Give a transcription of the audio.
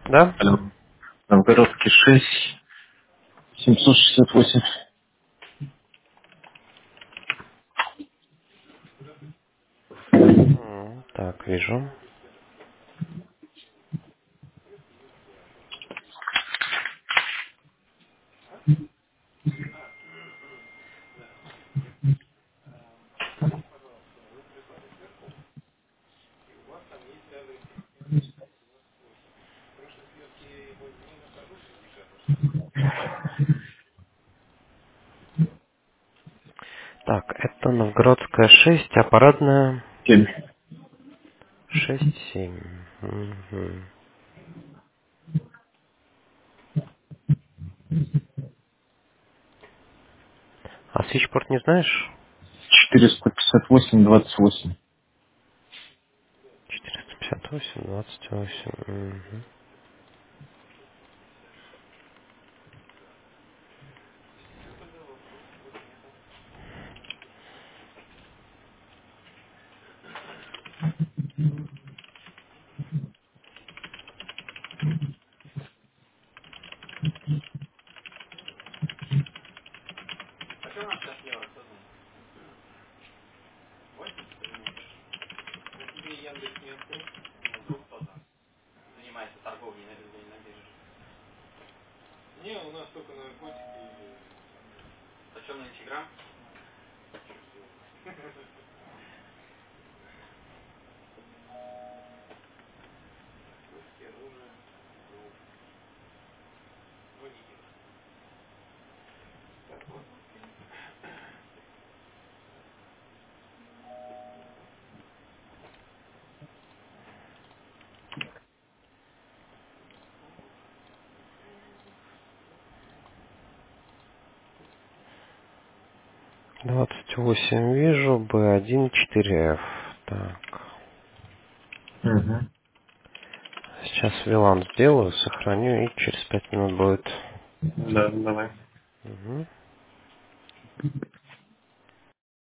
Да? Алло. Новгородский 6, 768. Так, вижу. Так, это Новгородская 6, а парадная 7. 6-7. Мгм. А свитчпорт не знаешь? 458, 28. 458, 28. Мгм. 28 вижу, B1, 4F. Так. Угу. Сейчас VLAN сделаю, сохраню и через 5 минут будет. Да, давай. Мгм.